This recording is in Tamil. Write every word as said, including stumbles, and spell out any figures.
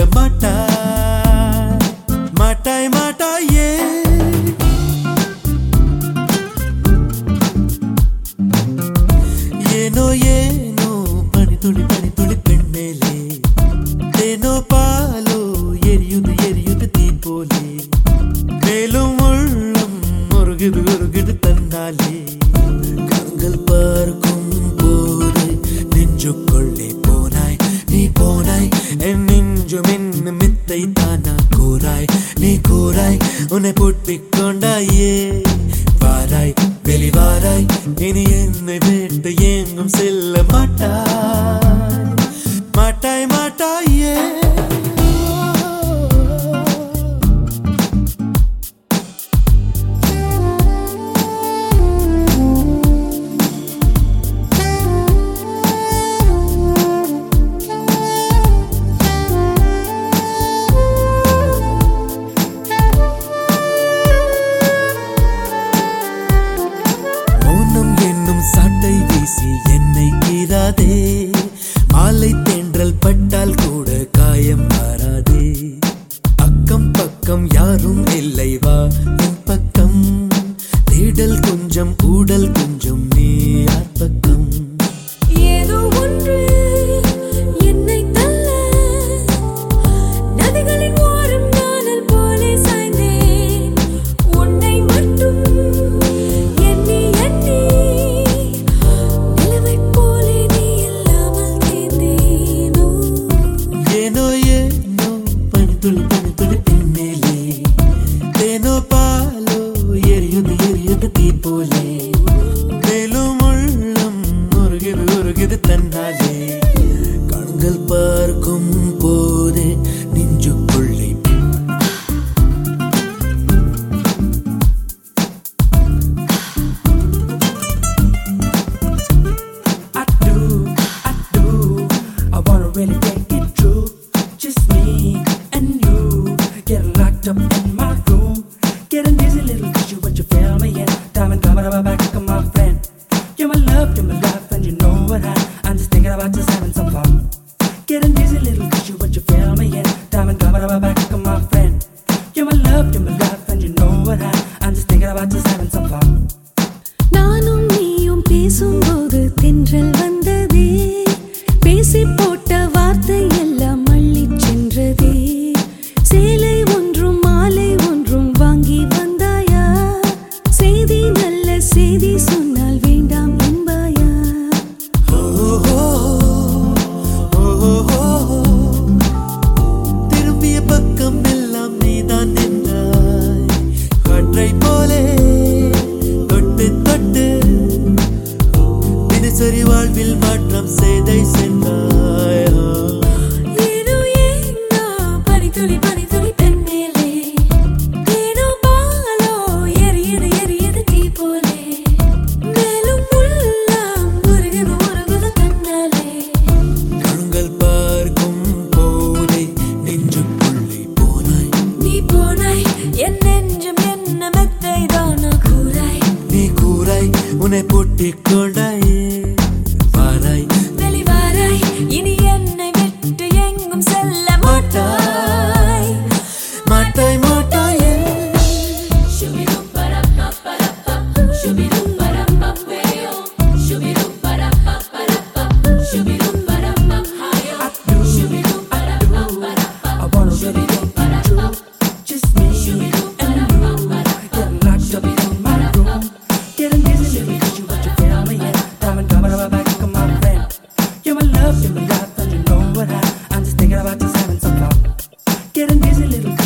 மாட்டாய் மாட்டாய் மாட்டாயே ஏனோ ஏனோ பனித்துளி பனித்துளி பெண் மேலே தேனோ பாலோ எரியுது எரியுது தீ போலே மேலும் உள்ளம் முருகுது முருகுது தந்தாலே கண்கள் பார்க்கும் போது நெஞ்சுக்குள்ளே போனாய் நீ போனாய் என் நெஞ்சும் என்ன மித்தை தானா கூறாய் நீ கூறாய் உன்னை பூட்டிக் கொண்டாயே வாராய் வெளிவாராய் இனி என்னை விட்டு எங்கும் செல்ல மாட்டாய் மாட்டாய் மாட்டாயே சாட்டை வீசி என்னை கீறாதே மாலை தென்றல் பட்டால் கூட காயம் மாறாதே அக்கம் பக்கம் யாரும் இல்லை வா என் பக்கம் தேடல் கொஞ்சம் ஊடல் கொஞ்சம் நீ யார் பக்கம் ஏதோ ஒன்று என்னை தள்ள நதிகளின் ஓரம் நானல் போலே சாய்ந்தேன் உன்னை மட்டும் எண்ணி எண்ணி பனித்துளி பனித்துளி பின்னேலே தேனோ பாலோ எரியுது எரியுது தீ போலே மேலும் உள்ளம் முருகுது முருகுது தன்னாலே கண்கள் பார்க்கும் போதே நெஞ்சுக்குள்ளே I do, I do, I wanna really take it true. Just me and you, getting locked up in my room, getting dizzy, little issue, but you feel me, yeah. Diamond coming up my back, come on, friend. You're my love, you're my life, and you know what I. I'm just thinking about just having some fun. Getting dizzy, little issue, but you feel me, yeah. Diamond coming up my back, come on, friend. You're my love, you're my life, and you know what I. I'm just thinking about just having some fun. நானும் நீயும் பேசும்போது தென்றல் வந்ததே பேசி போட்ட வார்த்தை எல்லாம் மள்ளி சென்றதே சேலை ஒன்றும் மாலை ஒன்றும் வாங்கி வந்தாயா செய்தி நல்ல செய்தி சொன்னால் வேண்டாம் என்பாயா திரும்பிய பக்கம் எல்லாம் நீதான் நின்றாய் காற்றை போலே தொட்டு தொட்டு தினசரி வாழ்வில் மாற்றம் செய்தை சென்றாய் ஏனோ ஏனோ பனித்துளி பனித்துளி பெண் மேலே தேனோ பாலோ எரியுது எரியுது தீ போலே மேலும் உள்ளம் முருகுது முருகுது தன்னாலே கண்கள் பார்க்கும் போதே நெஞ்சுக்குள்ளே போனாய் நீ போனாய் என் நெஞ்சம் என்ன மெத்தை தானா கூறாய் நீ கூறாய் உன்னை பூட்டிக் கொண்டாயே வாராய் வெளிவாராய் இனி என்னை விட்டு எங்கும் செல்ல மாட்டாய் மாட்டாய் மாட்டாயே I wanna really take it true. Just me and you, getting locked up in my room, getting dizzy, little issue, but you feel me, yeah. Diamond coming up my back, come on, friend. You're my love, you're my life, and you know what I. I'm just thinking about just having some fun. Getting dizzy, little